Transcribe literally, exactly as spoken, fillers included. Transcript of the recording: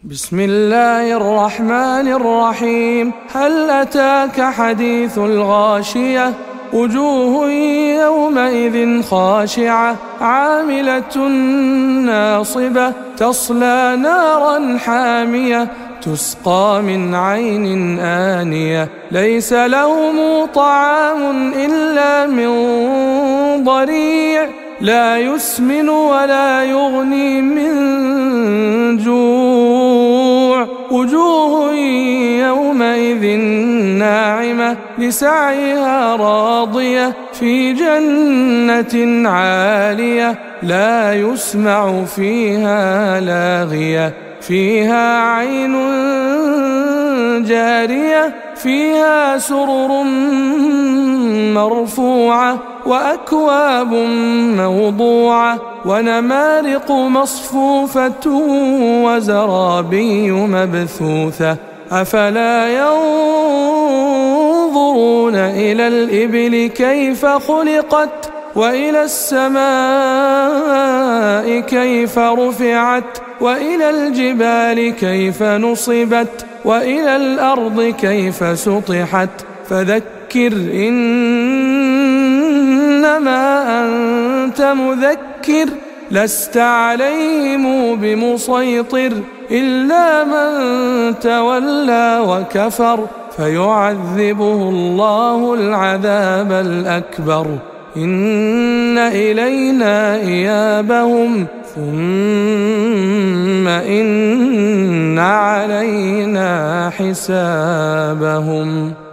بسم الله الرحمن الرحيم. هل أتاك حديث الغاشية؟ وجوه يومئذ خاشعة عاملة ناصبة تصلى نارا حامية تسقى من عين آنية ليس لهم طعام إلا من ضريع لا يسمن ولا يغني من جوع. وجوه يومئذ ناعمة لسعيها راضية في جنة عالية لا يسمع فيها لاغية فيها عين جارية فيها سرر مرفوعة وأكواب موضوعة ونمارق مصفوفة وزرابي مبثوثة. أفلا ينظرون إلى الإبل كيف خلقت وإلى السماء كيف رفعت وإلى الجبال كيف نصبت وإلى الأرض كيف سطحت. فذكر إنما أنت مذكر لست عليهم بمسيطر إلا من تولى وكفر فيعذبه الله العذاب الأكبر. إن إلينا إيابهم ثم إن علينا حسابهم.